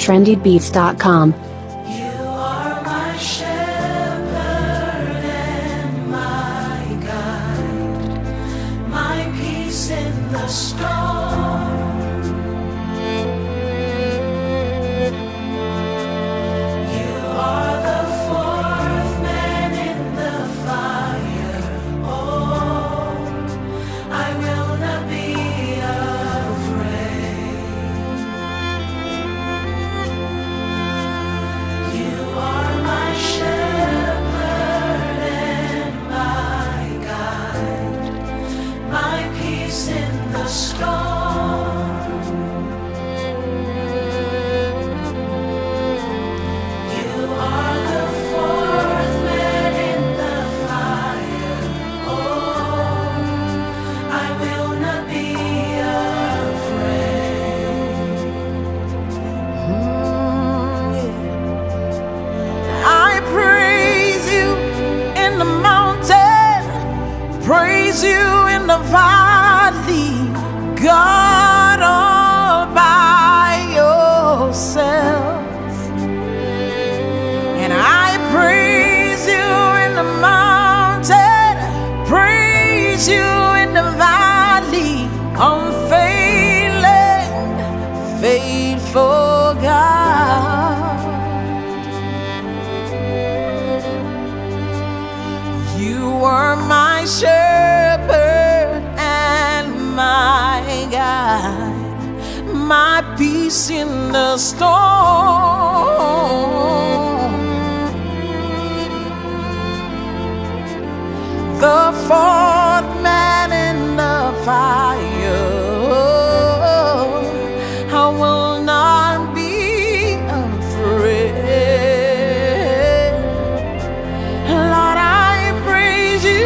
trendybeats.com. Praise you in the valley, God, all by yourself. And I praise you in the mountain, praise you in the valley, unfailing, faithful God. You are my shepherd and my guide, my peace in the storm, the fourth man in the fire. I will not be afraid. Lord, I praise you.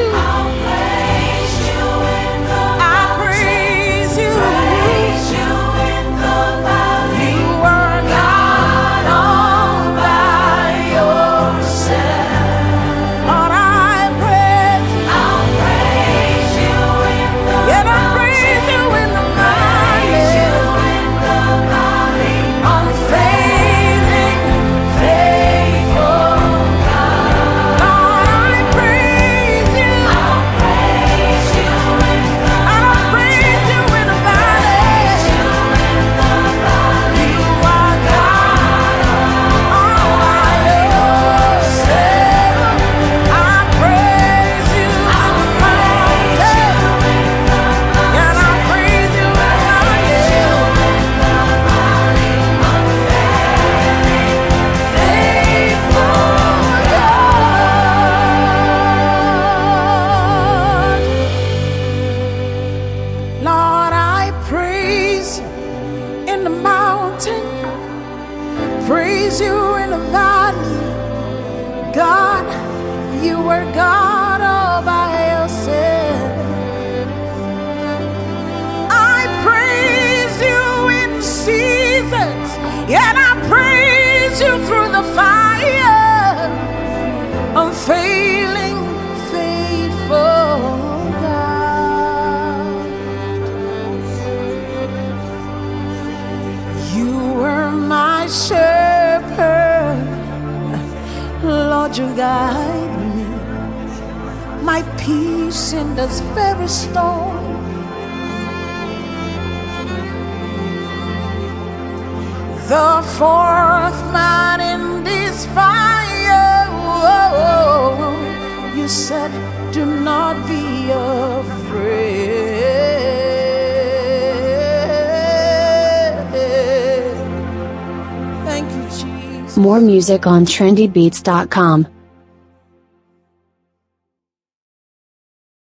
Praise you in the valley, God, you were God all by yourself. I praise you in seasons, and I praise you through the fire, unfailing, faithful God. You were my shepherd, Lord, you guide me, my peace in this very storm. The fourth man in this fire, oh, you said, do not be afraid. Thank you, Jesus. More music on trendybeats.com.